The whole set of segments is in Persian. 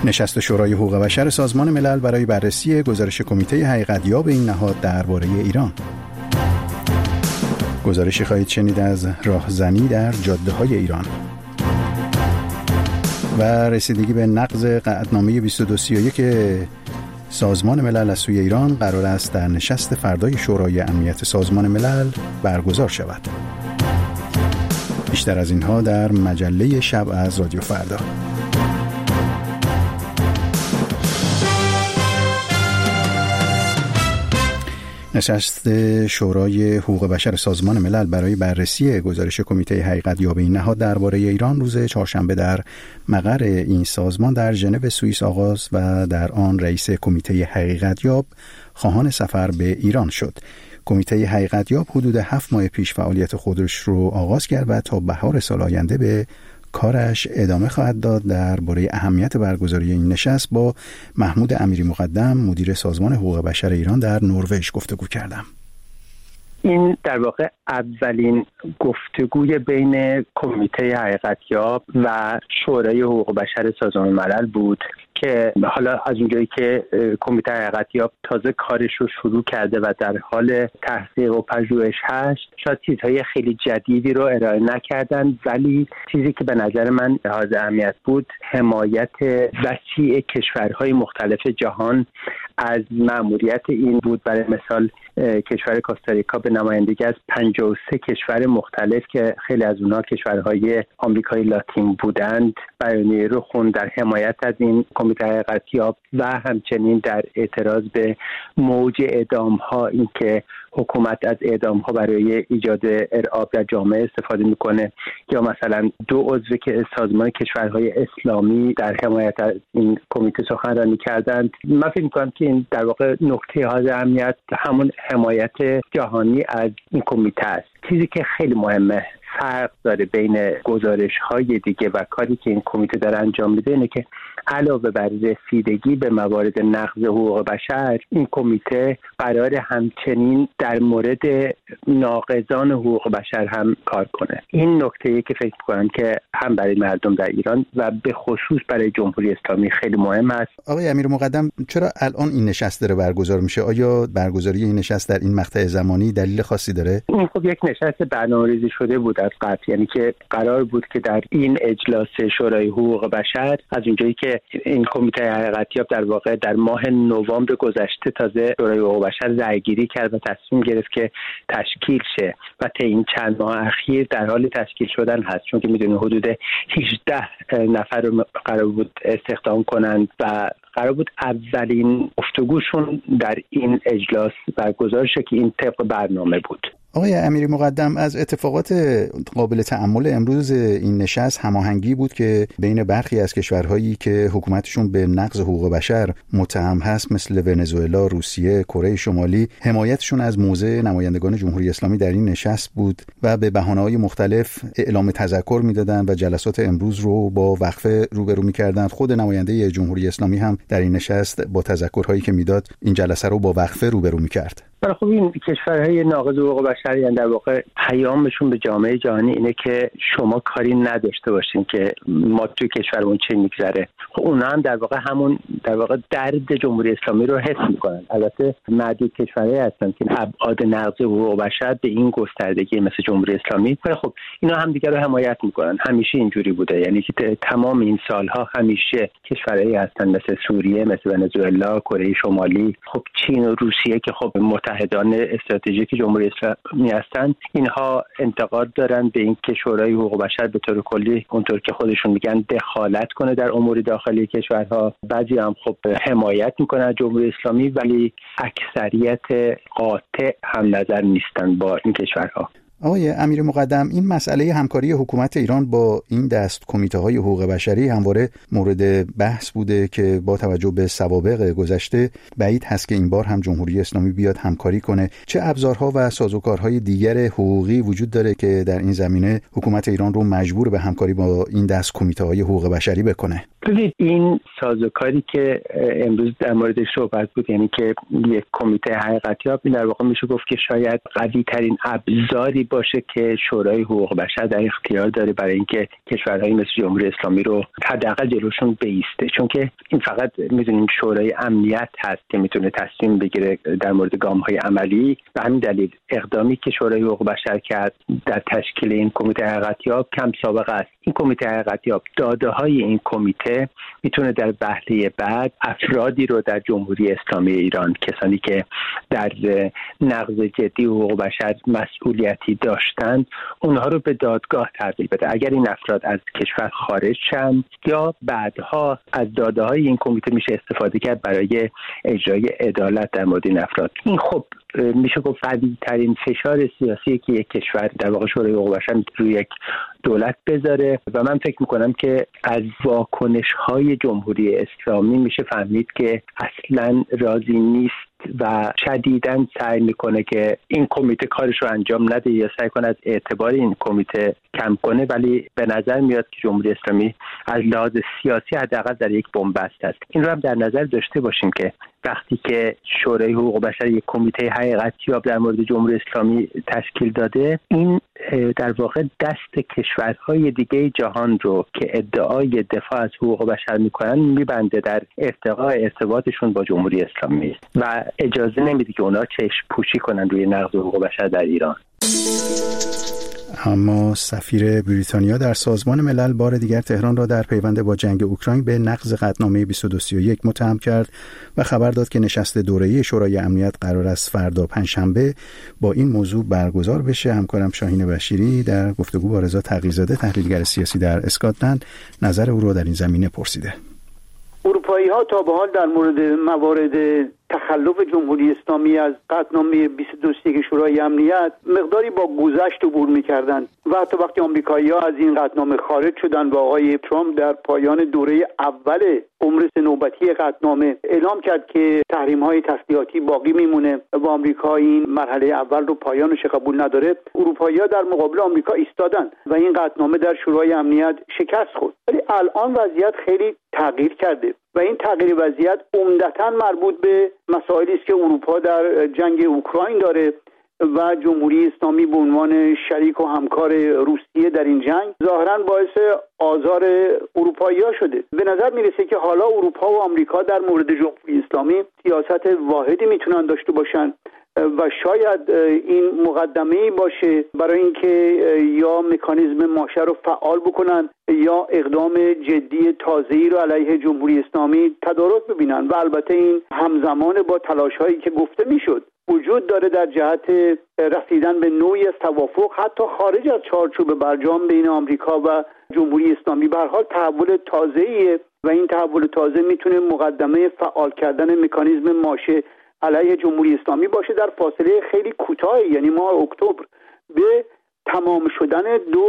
نشست شورای حقوق بشر سازمان ملل برای بررسی گزارش کمیته حقیقت‌یاب این نهاد درباره ایران. گزارشی خواهید شنید از راهزنی در جاده‌های ایران و رسیدگی به نقض قطعنامه 2231 سازمان ملل از سوی ایران قرار است در نشست فردای شورای امنیت سازمان ملل برگزار شود. بیشتر از اینها در مجله شب از رادیو فردا. نشست شورای حقوق بشر سازمان ملل برای بررسی گزارش کمیته حقیقت‌یاب این نهاد درباره ایران روز چهارشنبه در مقر این سازمان در ژنو سوئیس آغاز و در آن رئیس کمیته حقیقت‌یاب خواهان سفر به ایران شد. کمیته حقیقت‌یاب حدود 7 ماه پیش فعالیت خودش رو آغاز کرد و تا بهار سال آینده به کارش ادامه خواهد داد. درباره اهمیت برگزاری این نشست با محمود امیری مقدم مدیر سازمان حقوق بشر ایران در نروژ گفتگو کردم. این در واقع اولین گفتگوی بین کمیته حقیقت‌یاب و شورای حقوق بشر سازمان ملل بود که حالا از اونجایی که کمیته حقیقت‌یاب تازه کارش رو شروع کرده و در حال تحقیق و پژوهش هست، شاید چیزهای خیلی جدیدی رو ارائه نکردن، ولی چیزی که به نظر من حائز اهمیت بود حمایت وسیع کشورهای مختلف جهان از مأموریت این بود. برای مثال کشور کوستاریکا به نمایندگی از 53 کشور مختلف که خیلی از اونها کشورهای آمریکای لاتین بودند بیانیه رو خوند در حمایت از این کمیته حقیقت‌یاب و همچنین در اعتراض به موج اعدام‌ها، این که حکومت از اعدام‌ها برای ایجاد ارعاب در جامعه استفاده میکنه، یا مثلا 2 عضو که سازمان کشورهای اسلامی در حمایت از این کمیته سخنرانی کردند. من فکر می‌کنم که این در واقع نکته حائز اهمیت همون حمایت جهانی از این کمیته است. چیزی که خیلی مهمه، فرق داره بین گزارش‌های دیگه و کاری که این کمیته داره انجام میده اینه که علاوه بر رسیدگی به موارد نقض حقوق بشر، این کمیته قرار همچنین در مورد ناقضان حقوق بشر هم کار کنه. این نکته‌ای که فکر می‌کنم که هم برای مردم در ایران و به خصوص برای جمهوری اسلامی خیلی مهم است. آقای امیر مقدم، چرا الان این نشست داره برگزار میشه؟ آیا برگزاری این نشست در این مقطع زمانی دلیل خاصی داره؟ این خب یک نشست برنامه‌ریزی شده بود از قبل، یعنی که قرار بود که در این اجلاس شورای حقوق بشر، از اونجایی که این کمیته حقیقت‌یاب در واقع در ماه نوامبر گذشته تازه شورای حقوق بشر رأی‌گیری کرد و تصمیم گرفت که تشکیل شه و تا این چند ماه اخیر در حال تشکیل شدن هست، چون که میدونید حدود 18 نفر رو قرار بود استخدام کنند و قرار بود اولین گفتگوشون در این اجلاس برگزار شه که این طبق برنامه بود. آقای امیری مقدم، از اتفاقات قابل تأمل امروز این نشست هماهنگی بود که بین برخی از کشورهایی که حکومتشون به نقض حقوق بشر متهم هست مثل ونزوئلا، روسیه، کره شمالی، حمایتشون از موضع نمایندگان جمهوری اسلامی در این نشست بود و به بهانه‌های مختلف اعلام تذکر میدادن و جلسات امروز رو با وقفه روبرو می‌کردند. خود نماینده جمهوری اسلامی هم در این نشست با تذکرهایی که میداد این جلسه رو با وقفه روبرو می‌کرد. خب این کشورهای ناقض حقوق بشر یعنی در واقع پیامشون به جامعه جهانی اینه که شما کاری نداشته باشین که ما توی کشورمون چه میگذره. خب اونا هم در واقع همون در واقع درد جمهوری اسلامی رو حس میکنن. البته معدود کشورهایی هستن که ابعاد نقض حقوق بشر به این گستردگی مثل جمهوری اسلامی، ولی خب اینا هم دیگه رو حمایت میکنن. همیشه اینجوری بوده، یعنی که تمام این سالها همیشه کشورهایی هستن مثل سوریه، مثل ونزوئلا، کره شمالی، خب چین و روسیه که خب متحدان استراتژیک جمهوری اسلامی هستند، اینها انتقاد دارن به این که شورای حقوق بشر به طور کلی اونطور که خودشون میگن دخالت کنه در امور داخلی کشورها. بعضی هم خب حمایت میکنن از جمهوری اسلامی، ولی اکثریت قاطع هم نظر نیستن با این کشورها. آقای امیر مقدم، این مسئله همکاری حکومت ایران با این دست کمیته‌های حقوق بشری همواره مورد بحث بوده که با توجه به سوابق گذشته بعید هست که این بار هم جمهوری اسلامی بیاد همکاری کنه. چه ابزارها و سازوکارهای دیگر حقوقی وجود داره که در این زمینه حکومت ایران رو مجبور به همکاری با این دست کمیته‌های حقوق بشری بکنه؟ ببینید این سازوکاری که امروز در موردش صحبت بود، یعنی که یک کمیته حقیقتیاب، این در واقع میشه گفت که شاید قوی ترین ابزاری باشه که شورای حقوق بشر در اختیار داره برای اینکه کشورهایی مثل جمهوری اسلامی رو حداقل جلوشون بیسته. چون که این فقط میدونیم شورای امنیت هست که میتونه تصمیم بگیره در مورد گام‌های عملی. به همین دلیل اقدامی که شورای حقوق بشر کرد در تشکیل این کمیته حقیقتیاب کم سابقه است. این کمیته حقیقتیاب داده‌های این کمیته میتونه در وهله بعد افرادی رو در جمهوری اسلامی ایران، کسانی که در نقض جدی حقوق بشر مسئولیتی داشتند، اونها رو به دادگاه تحویل بده. اگر این افراد از کشور خارج شن یا بعدها از داده‌های این کمیته میشه استفاده کرد برای اجرای عدالت در مورد این افراد. این خب میشه گفت قوی ترین فشار سیاسی که یک کشور در واقع شورای حقوق بشر روی یک دولت بذاره و من فکر میکنم که از واکنش‌های جمهوری اسلامی میشه فهمید که اصلاً راضی نیست و شدیداً سعی میکنه که این کمیته کارش رو انجام نده یا سعی کنه از اعتبار این کمیته کم کنه. ولی به نظر میاد که جمهوری اسلامی از لحاظ سیاسی حداقل در یک بنبست است. این رو هم در نظر داشته باشیم که وقتی که شورای حقوق بشر یک کمیته حقیقتیاب در مورد جمهوری اسلامی تشکیل داده، این در واقع دست کشورهای دیگه جهان رو که ادعای دفاع از حقوق بشر میکنن میبنده در ارتقاء ارتباطشون با جمهوری اسلامی و اجازه نمیده که اونا چشم پوشی کنن روی نقض حقوق بشر در ایران. اما سفیر بریتانیا در سازمان ملل بار دیگر تهران را در پیوند با جنگ اوکراین به نقض قطعنامه 2231 متهم کرد و خبر داد که نشست دوره‌ای شورای امنیت قرار است فردا پنجشنبه با این موضوع برگزار بشه. همکارم شاهین بشیری در گفتگو با رضا تقی‌زاده تحلیلگر سیاسی در اسکاتلند نظر او را در این زمینه پرسیده. اروپایی‌ها تا به حال در مورد موارد تخلف جمهوری اسلامی از قطعنامه 2231 شورای امنیت مقداری با گذشت عبور می‌کردند و حتی وقتی آمریکایی‌ها از این قطعنامه خارج شدند و آقای ترامپ در پایان دوره اول عمر نوبتی قطعنامه اعلام کرد که تحریم‌های تسلیحاتی باقی میمونه و آمریکا این مرحله اول رو پایانش قبول نداره، اروپایی‌ها در مقابل آمریکا ایستادند و این قطعنامه در شورای امنیت شکست خورد. ولی الان وضعیت خیلی تغییر کرده و این تغییر وضعیت عمدتاً مربوط به مسائلی است که اروپا در جنگ اوکراین داره و جمهوری اسلامی به عنوان شریک و همکار روسیه در این جنگ ظاهراً باعث آزار اروپایی‌ها شده. به نظر میرسه که حالا اروپا و آمریکا در مورد جمهوری اسلامی سیاست واحدی میتونن داشته باشن و شاید این مقدمه‌ای باشه برای اینکه یا مکانیزم ماشه رو فعال بکنن یا اقدام جدی تازه‌ای رو علیه جمهوری اسلامی تدارک ببینن و البته این همزمان با تلاش‌هایی که گفته میشد وجود داره در جهت رسیدن به نوعی از توافق حتی خارج از چارچوب برجام بین آمریکا و جمهوری اسلامی. به هر حال تحول تازه‌ایه و این تحول تازه میتونه مقدمه فعال کردن مکانیزم ماشه علیه جمهوری اسلامی باشه در فاصله خیلی کوتاهی، یعنی ماه اکتبر، به تمام شدن دور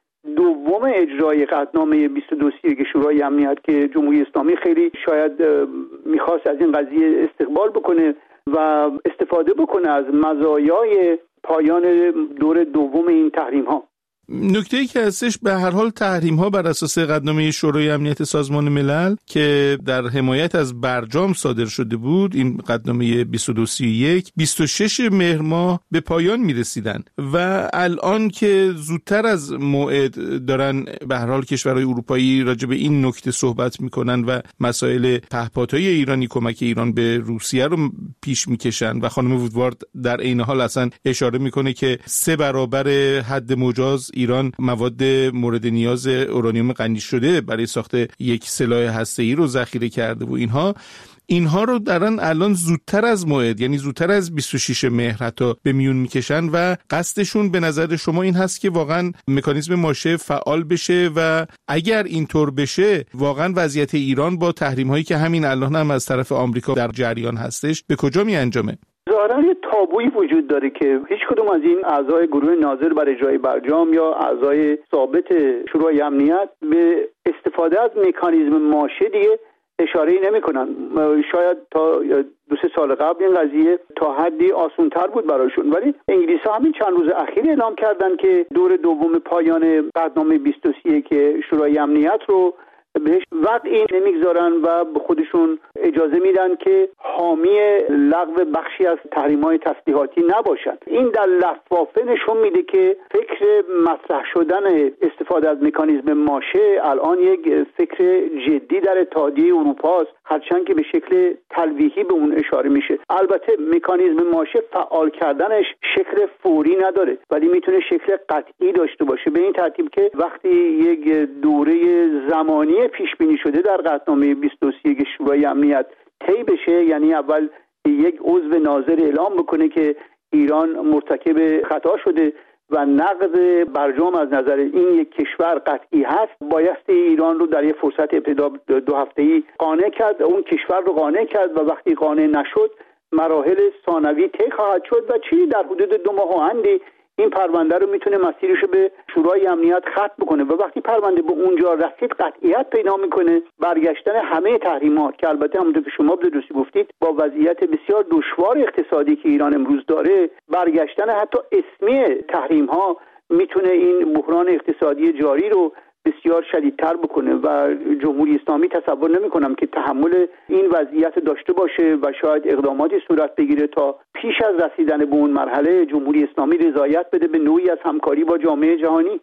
دوم اجرای قطعنامه 2231 شورای امنیت که جمهوری اسلامی خیلی شاید میخواست از این قضیه استقبال بکنه و استفاده بکنه از مزایای پایان دور دوم این تحریم ها. نکته‌ای که هستش به هر حال تحریم‌ها بر اساس قطعنامه شورای امنیت سازمان ملل که در حمایت از برجام صادر شده بود، این قطعنامه 2231 26 مهر ماه به پایان می‌رسیدن و الان که زودتر از موعد دارن به هر حال کشورهای اروپایی راجع به این نکته صحبت می‌کنن و مسائل پهپادهای ایرانی، کمک ایران به روسیه رو پیش می‌کشن و خانم وودوارد در عین حال اصلا اشاره می‌کنه که 3 برابر حد مجاز ایران مواد مورد نیاز اورانیوم غنی شده برای ساخت یک سلاح هسته‌ای رو ذخیره کرده و اینها رو دارن الان زودتر از موعد، یعنی زودتر از 26 مهر حتی به میون میکشن و قصدشون به نظر شما این هست که واقعا مکانیزم ماشه فعال بشه و اگر اینطور بشه واقعا وضعیت ایران با تحریم هایی که همین الان هم از طرف آمریکا در جریان هستش به کجا می انجامه؟ ظاهراً یه تابویی وجود داره که هیچ کدوم از این اعضای گروه ناظر بر اجرای برجام یا اعضای ثابت شورای امنیت به استفاده از مکانیزم ماشه دیگه اشاره‌ای نمی‌کنن. شاید تا 2-3 سال قبل این قضیه تا حدی آسان‌تر بود براشون، ولی انگلیس‌ها همین چند روز اخیر اعلام کردن که دور دوم پایان قطعنامه 2231 شورای امنیت رو بهش وقعی نمیگذارن و به خودشون اجازه میدن که حامی لغو بخشی از تحریم‌های تسلیحاتی نباشن. این در لفافه نشون میده که فکر مطرح شدن استفاده از مکانیزم ماشه الان یک فکر جدی در اتحادیه اروپا است، هرچند که به شکل تلویحی به اون اشاره میشه. البته مکانیزم ماشه فعال کردنش شکل فوری نداره، ولی میتونه شکل قطعی داشته باشه، به این ترتیب که وقتی یک دوره زمانی پیش بینی شده در قطعنامه 231 شورای امنیت طی بشه، یعنی اول یک عضو ناظر اعلام بکنه که ایران مرتکب خطا شده و نقض برجام از نظر این یک کشور قطعی هست، بایستی ایران رو در یک فرصت ابتدا 2 هفته‌ای قانع کرد، اون کشور رو قانع کرد و وقتی قانع نشد مراحل ثانوی طی خواهد شد و چی در حدود 2 ماه و اندی این پرونده رو میتونه مسیرش رو به شورای امنیت ختم بکنه و وقتی پرونده به اونجا رسید قطعیت پیدا میکنه، برگشتن همه تحریمات که البته همونطور که شما درستی گفتید با وضعیت بسیار دشوار اقتصادی که ایران امروز داره، برگشتن حتی اسمی تحریم ها میتونه این بحران اقتصادی جاری رو بسیار شدیدتر بکنه و جمهوری اسلامی تصور نمی‌کنم که تحمل این وضعیت داشته باشه و شاید اقداماتی صورت بگیره تا پیش از رسیدن به اون مرحله جمهوری اسلامی رضایت بده به نوعی از همکاری با جامعه جهانی.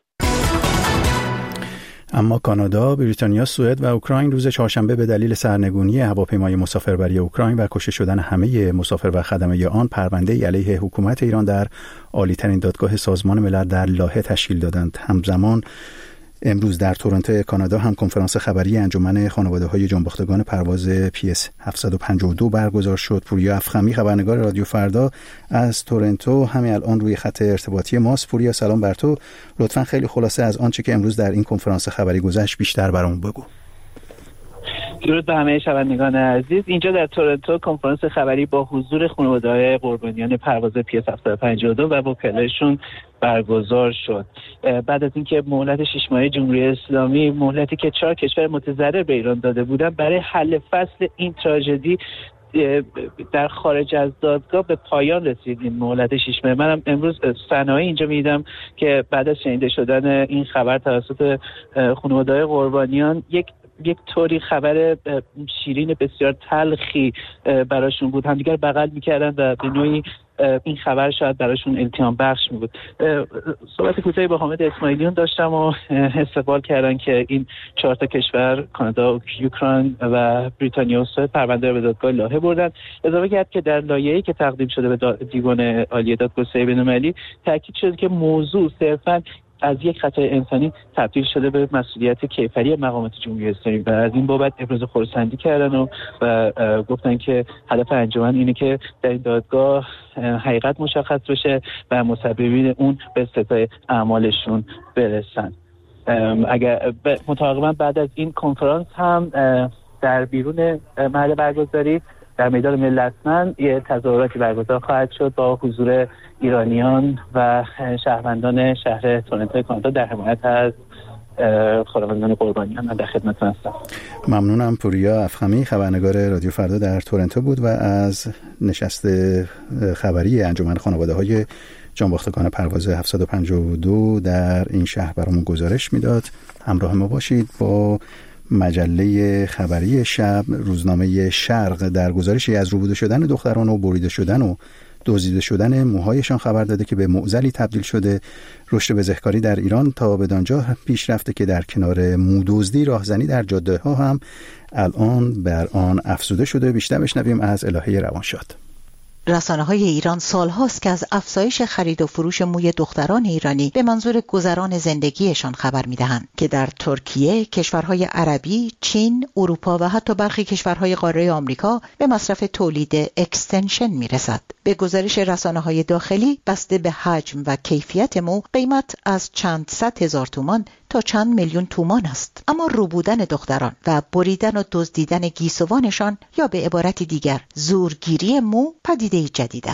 اما کانادا، بریتانیا، سوئد و اوکراین روز چهارشنبه به دلیل سرنگونی هواپیمای مسافربری اوکراین و کشته شدن همه مسافر و خدمه آن پرونده‌ای علیه حکومت ایران در عالی‌ترین دادگاه سازمان ملل در لاهه تشکیل دادند. همزمان امروز در تورنتو کانادا هم کنفرانس خبری انجمن خانواده‌های جانباختگان پرواز PS 752 برگزار شد. پوریا افخمی خبرنگار رادیو فردا از تورنتو همین الان روی خط ارتباطی ماست. پوریا سلام بر تو. لطفاً خیلی خلاصه از آنچه که امروز در این کنفرانس خبری گذشت بیشتر برامون بگو. درود به همه شنوندگان عزیز. اینجا در تورنتو کنفرانس خبری با حضور خانواده‌های قربانیان پرواز PS 752 و وکلایشون برگزار شد. بعد از اینکه مهلت 6 ماهه جمهوری اسلامی، مهلتی که 4 کشور متضرر به ایران داده بودن برای حل فصل این تراژدی در خارج از دادگاه به پایان رسید، این مهلت 6 ماهه. منم امروز صحنه‌ای اینجا می‌دیدم که بعد از شنیده شدن این خبر توسط خانواده‌های قربانیان یک طوری خبر شیرین بسیار تلخی براشون بود، همدیگر بغل میکردن و به نوعی این خبر شاید براشون التیام بخش می بود. صحبت کوتاهی با حامد اسماعیلیون داشتم و استقبال کردن که این 4 کشور کانادا، اوکراین و بریتانیا و سوئد پرونده رو به دادگاه لاهه بردن. اضافه کرد که در لایحه‌ای که تقدیم شده به دیوان عالی دادگستری بین‌المللی تاکید شده که موضوع صرفاً از یک خطای انسانی تبدیل شده به مسئولیت کیفری مقامات جمهوری اسلامی و از این بابت ابراز خرسندی کردن و گفتن که هدف انجمن اینه که در این دادگاه حقیقت مشخص بشه و مسببین اون به استدعای اعمالشون برسن. اگر متعاقباً بعد از این کنفرانس هم در بیرون محل برگزاری در میدان ملتمند یه تظاهراتی برگزار خواهد شد با حضور ایرانیان و شهروندان شهر تورنتو کانادا در حمایت از خانوادگان قربانیان. من در خدمتتون هستم. ممنونم. پوریا افخمی خبرنگار رادیو فردا در تورنتو بود و از نشست خبری انجمن خانواده‌های جانباختگان پرواز 752 در این شهر برامون گزارش میداد. همراه ما باشید. با مجله خبری شب روزنامه شرق در گزارشی از روبوده شدن دختران و بریده شدن و دزدیده شدن موهایشان خبر داده که به معضلی تبدیل شده. رشد بزهکاری در ایران تا بدانجا پیش رفته که در کنار مودزدی راهزنی در جاده ها هم الان بر آن افزوده شده. بیشتر بشنویم از الهه روانشاد. رسانه‌های ایران سال‌هاست که از افزایش خرید و فروش موی دختران ایرانی به منظور گذران زندگیشان خبر می‌دهند که در ترکیه، کشورهای عربی، چین، اروپا و حتی برخی کشورهای قاره آمریکا به مصرف تولید اکستنشن می‌رسد. به گزارش رسانه‌های داخلی، بسته به حجم و کیفیت مو، قیمت از چند صد هزار تومان تا چند میلیون تومان است. اما روبودن دختران و بریدن و دزدیدن گیسوانشان یا به عبارت دیگر زورگیری مو پدیده جدید است.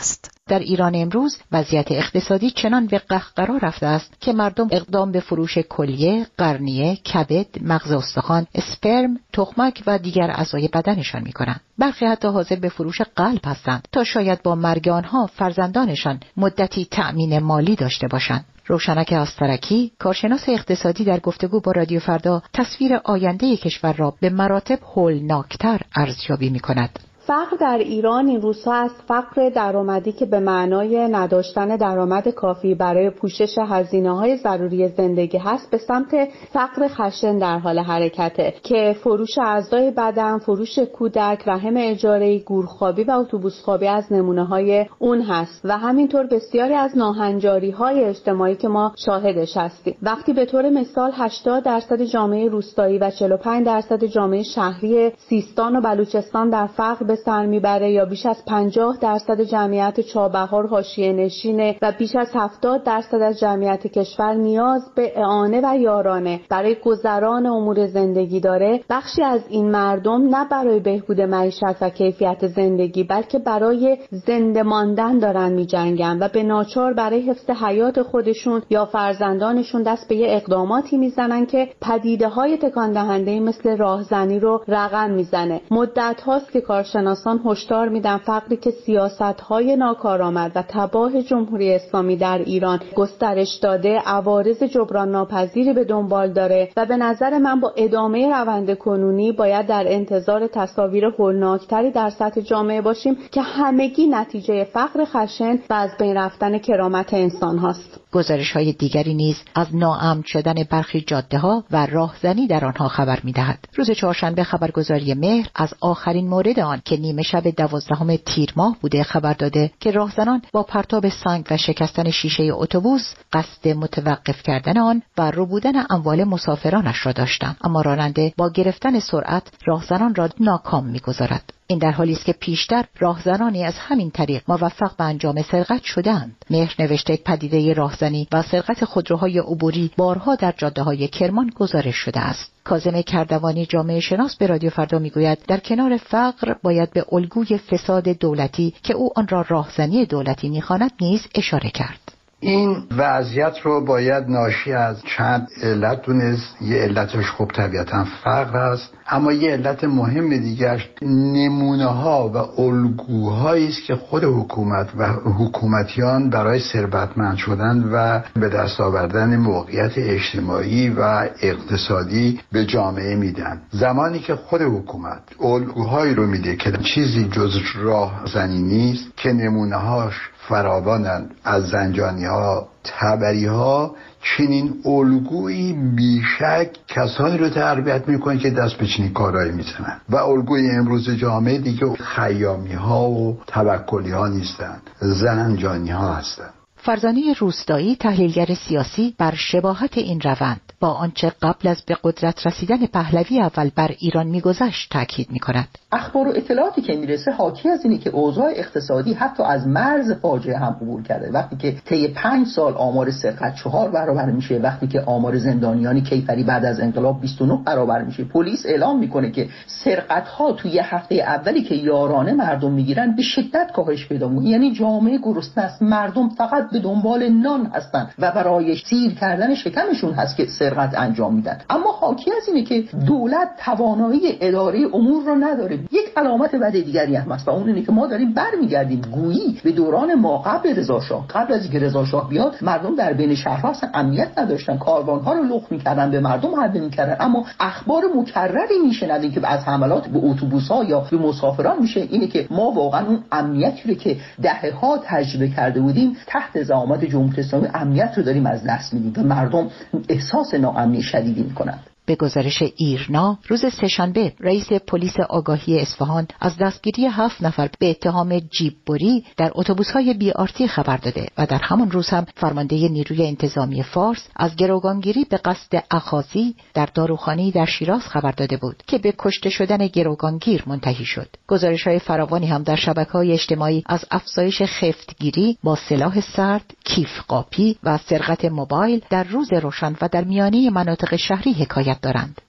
در ایران امروز وضعیت اقتصادی چنان به قهقرا رفته است که مردم اقدام به فروش کلیه، قرنیه، کبد، مغز استخوان، اسپرم، تخمک و دیگر اعضای بدنشان می‌کنند. برخی حتی حاضر به فروش قلب هستند تا شاید با مرگ آنها فرزندانشان مدتی تأمین مالی داشته باشند. روشنک آسترکی، کارشناس اقتصادی، در گفتگو با رادیو فردا تصویر آینده کشور را به مراتب هولناکتر ارزیابی می‌کند. فقر در ایران این روزها از فقر درآمدی که به معنای نداشتن درآمد کافی برای پوشش هزینه‌های ضروری زندگی هست به سمت فقر خشن در حال حرکته که فروش اعضای بدن، فروش کودک، رحم اجاره‌ای، گورخوابی و اتوبوسخوابی از نمونه‌های اون هست و همینطور بسیاری از ناهنجاری‌های اجتماعی که ما شاهدش هستیم. وقتی به طور مثال 80% جامعه روستایی و 45% جامعه شهری سیستان و بلوچستان در فقر سر میبره یا بیش از 50% جمعیت چابهار حاشیه نشینه و بیش از 70% از جمعیت کشور نیاز به اعانه و یارانه برای گذران امور زندگی داره، بخشی از این مردم نه برای بهبود معیشت و کیفیت زندگی بلکه برای زنده ماندن دارن میجنگن و به ناچار برای حفظ حیات خودشون یا فرزندانشون دست به یه اقداماتی میزنن که پدیده‌های تکان دهنده مثل راهزنی رو رقم میزنه. مدت هاست که کارشناسان هشدار میدن فقری که سیاست‌های ناکارآمد و تباه جمهوری اسلامی در ایران گسترش داده عوارض جبران ناپذیری به دنبال داره و به نظر من با ادامه روند کنونی باید در انتظار تصاویر هولناکتری در سطح جامعه باشیم که همگی نتیجه فقر خشن و از بین رفتن کرامت انسان هاست. گزارش‌های دیگری نیز از ناامن شدن برخی جاده‌ها و راهزنی در آنها خبر می‌دهد. روز چهارشنبه خبرگزاری مهر از آخرین مورد آن که نیمه شب 12 تیر ماه بوده خبر داده که راهزنان با پرتاب سنگ و شکستن شیشه اتوبوس قصد متوقف کردن آن و ربودن اموال مسافرانش را داشتند، اما راننده با گرفتن سرعت راهزنان را ناکام می‌گذارد. این در حالی است که پیشتر راهزنانی از همین طریق موفق به انجام سرقت شدند. مهر نوشته پدیده راهزنی و سرقت خودروهای عبوری بارها در جاده‌های کرمان گزارش شده است. کاظم کردوانی جامعه شناس به رادیو فردا میگوید در کنار فقر باید به الگوی فساد دولتی که او آن را راهزنی دولتی می‌خواند نیز اشاره کرد. این وضعیت رو باید ناشی از چند علت دونست. یه علتش خب طبیعتا فقر است، اما یه علت مهم دیگرش نمونه ها و الگوهایی است که خود حکومت و حکومتیان برای ثروتمند شدن و به دست آوردن موقعیت اجتماعی و اقتصادی به جامعه میدن. زمانی که خود حکومت الگوهایی رو میده که چیزی جز راهزنی نیست که نمونه هاش فراوانند، از زنجانی ها، تبری ها، چنین الگویی بیشک کسانی رو تربیت میکنه که دست به چنین کارهایی میزنن و الگوی امروز جامعه دیگه خیامی ها و توکلی ها نیستن، زنجانی ها هستن. فرزانه روستایی، تحلیلگر سیاسی، بر شباهت این روند با آنچه قبل از به قدرت رسیدن پهلوی اول بر ایران میگذشت تاکید میکند. اخبار و اطلاعاتی که میرسه حاکی از اینه که اوضاع اقتصادی حتی از مرز فاجعه هم عبور کرده. وقتی که طی 5 سال آمار سرقت 4 برابر میشه، وقتی که آمار زندانیان کیفری بعد از انقلاب 29 برابر میشه، پلیس اعلام میکنه که سرقت ها توی یه هفته اولی که یارانه مردم میگیرن به شدت کاهش پیدا میکنه. یعنی جامعه گرسنه است، مردم فقط به دنبال نان هستن و برای سیر کردن شکمشون هست که سرقت انجام میدن. اما حاکی از اینه که دولت توانایی اداره امور رو نداره. یک علامت بد دیگری هم هست و اون اینه که ما داریم برمیگردیم گویی به دوران ما قبل رضا شاه. قبل از اینکه رضا شاه بیاد مردم در بین شهرها اصلا امنیت نداشتن، کاروانها رو لخت میکردن، به مردم حمله میکردن. اما اخبار مکرری میشنویم که از حملات به اتوبوس‌ها یا به مسافران میشه. اینه که ما واقعا اون امنیتی رو که دهه‌ها تجربه کرده بودیم تحت زعامت جمهوری اسلامی امنیت رو داریم از دست میدیم و مردم احساس ناامنی شدیدی میکنند. به گزارش ایرنا روز سه‌شنبه رئیس پلیس آگاهی اصفهان از دستگیری 7 نفر به اتهام جیببری در اتوبوس‌های BRT خبر داده و در همان روز هم فرمانده نیروی انتظامی فارس از گروگانگیری به قصد اخاذی در داروخانه‌ای در شیراز خبر داده بود که به کشته شدن گروگانگیر منتهی شد. گزارش‌های فراوانی هم در شبکه‌های اجتماعی از افزایش خفتگیری با سلاح سرد، کیف قاپی و سرقت موبایل در روز روشن و در میانه مناطق شهری حکایت دارند.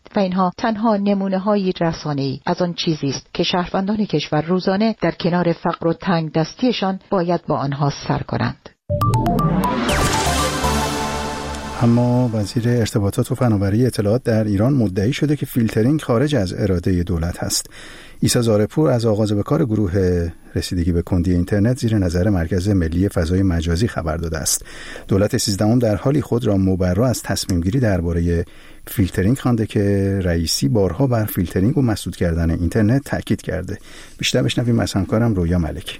و اینها تنها نمونه‌های رسانه‌ای از آن چیزی است که شهروندان کشور روزانه در کنار فقر و تنگ دستیشان باید با آنها سر کنند. اما وزیر ارتباطات و فناوری اطلاعات در ایران مدعی شده که فیلترینگ خارج از اراده دولت است. عیسی زارپور از آغاز به کار گروه رسیدگی به کندی اینترنت زیر نظر مرکز ملی فضای مجازی خبر داده است. دولت 13 در حالی خود را مبرا از تصمیم گیری درباره فیلترینگ خوانده که رئیسی بارها بر فیلترینگ و مسدود کردن اینترنت تاکید کرده. بیشتر بشنویم از همکارم رویا ملکی.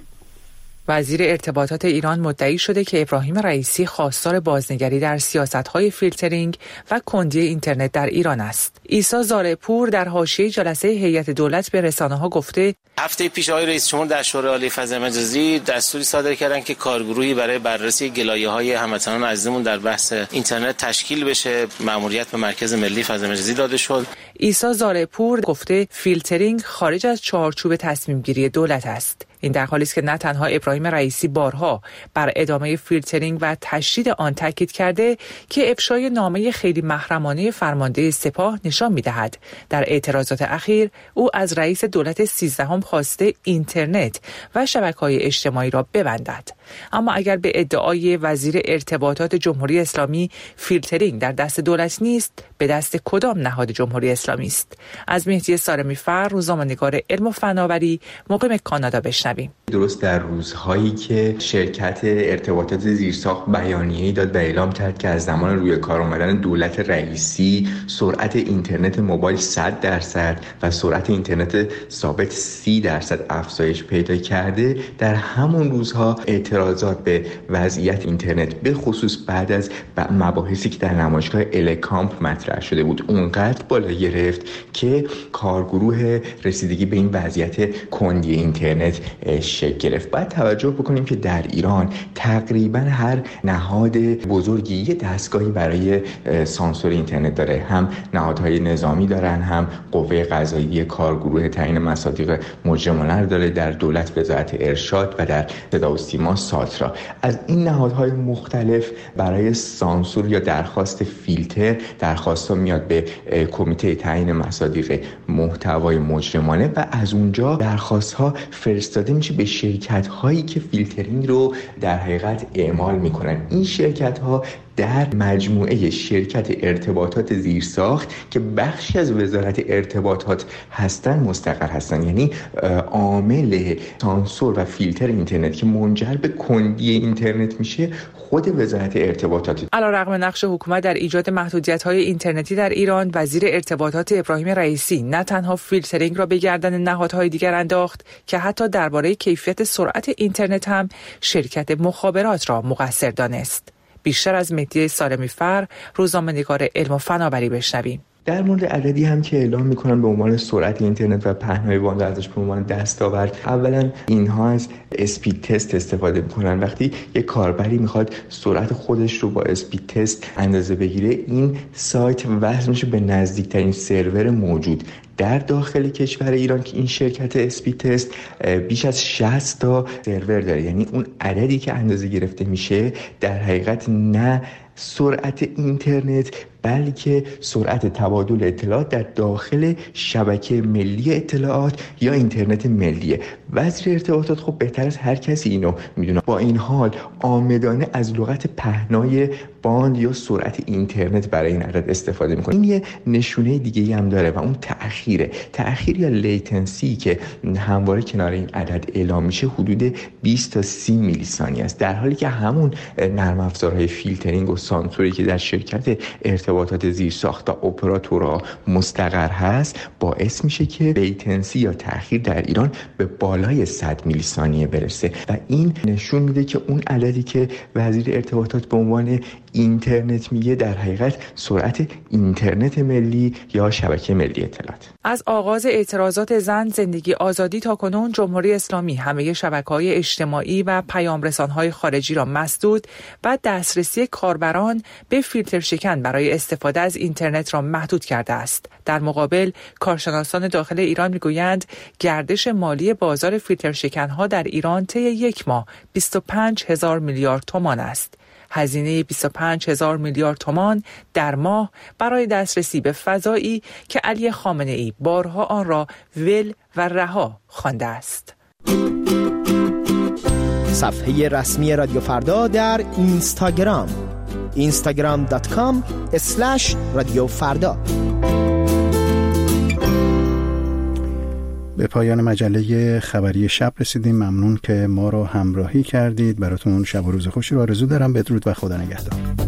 وزیر ارتباطات ایران مدعی شده که ابراهیم رئیسی خواستار بازنگری در سیاست‌های فیلترینگ و کندی اینترنت در ایران است. عیسی زارپور در حاشیه جلسه هیئت دولت به رسانه‌ها گفته هفته پیش آقای رئیس جمهور در شورای عالی فضای مجازی دستوری صادر کردن که کارگروهی برای بررسی گلایه‌های هموطنان عزیزمون در بحث اینترنت تشکیل بشه. مأموریت به مرکز ملی فضای مجازی داده شد. عیسی زارپور گفته فیلترینگ خارج از چارچوب تصمیم گیری دولت است. این در حالی است که نه تنها ابراهیم رئیسی بارها بر ادامه فیلترینگ و تشدید آن تاکید کرده که افشای نامه خیلی محرمانه فرمانده سپاه نشان می‌دهد در اعتراضات اخیر او از رئیس دولت 13 خواسته اینترنت و شبکه‌های اجتماعی را ببندد. اما اگر به ادعای وزیر ارتباطات جمهوری اسلامی فیلترینگ در دست دولت نیست، به دست کدام نهاد جمهوری اسلامی است؟ از مهدی سارمی فر، روزنامه‌نگار علم و فناوری، مقیم کانادا بشنویم. درست در روزهایی که شرکت ارتباطات زیرساخت بیانیه‌ای داد و اعلام کرد که از زمان روی کار آمدن دولت رئیسی سرعت اینترنت موبایل 100% و سرعت اینترنت ثابت 30% افزایش پیدا کرده، در همون روزها اعتراضات به وضعیت اینترنت به خصوص بعد از مباحثی که در نمایشگاه الکامپ مطرح شده بود اونقدر بالا گرفت که کارگروه رسیدگی به این وضعیت کندی اینترنت شکل گرفت. باید توجه بکنیم که در ایران تقریبا هر نهاد بزرگی یه دستگاهی برای سانسور اینترنت داره. هم نهادهای نظامی دارن، هم قوه قضاییه کارگروه تعیین مصادیق مجرمانه داره، در دولت وزارت ارشاد و در صدا و سیما ساترا. از این نهادهای مختلف برای سانسور یا درخواست فیلتر درخواست میاد به کمیته تعیین مصادیق محتوای مجرمانه و از اونجا درخواست ها فرستاده میشه به شرکت هایی که فیلترینگ رو در حقیقت اعمال میکنن. این شرکت ها در مجموعه شرکت ارتباطات زیرساخت که بخشی از وزارت ارتباطات هستن مستقر هستن، یعنی عامل سانسور و فیلتر اینترنت که منجر به کندی اینترنت میشه خود وزارت ارتباطات. علیرغم نقش حکومت در ایجاد محدودیت‌های اینترنتی در ایران، وزیر ارتباطات ابراهیم رئیسی نه تنها فیلترینگ را به گردن نهادهای دیگر انداخت که حتی درباره کیفیت سرعت اینترنت هم شرکت مخابرات را مقصر دانست. بیشتر از مهدی سارمی فر، روزنامه‌نگار علم و فناوری بشنویم. در مورد عددی هم که اعلام میکنن به عنوان سرعت اینترنت و پهنای باند ازش به عنوان دستاورد، اولا اینها از اسپید تست استفاده میکنن. وقتی یک کاربری میخواد سرعت خودش رو با اسپید تست اندازه بگیره، این سایت وصل میشه به نزدیکترین سرور موجود در داخل کشور ایران که این شرکت اسپید تست بیش از 60 تا سرور داره. یعنی اون عددی که اندازه گرفته میشه در حقیقت نه سرعت اینترنت بلکه سرعت تبادل اطلاعات در داخل شبکه ملی اطلاعات یا اینترنت ملیه. وزیر ارتباطات خب بهتر از هر کسی اینو میدونه. با این حال عامدانه از لغت پهنای باند یا سرعت اینترنت برای این عدد استفاده میکنه. این یه نشونه دیگه‌ای هم داره و اون تأخیر یا لیتنسی که همواره کنار این عدد اعلام میشه حدود 20 تا 30 میلی ثانیه است، در حالی که همون نرم افزارهای فیلترینگ و سانسوری که در شرکت ارتباطات زیرساخت و اپراتورها مستقر هست باعث میشه که لیتنسی یا تأخیر در ایران به بالای 100 میلی ثانیه برسه و این نشون میده که اون عددی که وزیر ارتباطات به عنوان اینترنت میگه در حقیقت سرعت اینترنت ملی یا شبکه ملی اطلاعات. از آغاز اعتراضات زن زندگی آزادی تا کنون جمهوری اسلامی همه شبکه‌های اجتماعی و پیام‌رسان‌های خارجی را مسدود و دسترسی کاربران به فیلتر شکن برای استفاده از اینترنت را محدود کرده است. در مقابل کارشناسان داخل ایران میگویند گردش مالی بازار فیلتر شکن‌ها در ایران طی یک ماه 25,000 میلیارد تومان است. هزینه 25,000 میلیارد تومان در ماه برای دسترسی به فضایی که علی خامنه‌ای بارها آن را ول و رها خوانده است. صفحه رسمی رادیو فردا در اینستاگرام instagram.com/رادیو فردا. به پایان مجله خبری شب رسیدیم. ممنون که ما رو همراهی کردید. براتون شب و روز خوشی رو آرزو دارم. بدرود و خدا نگهدار.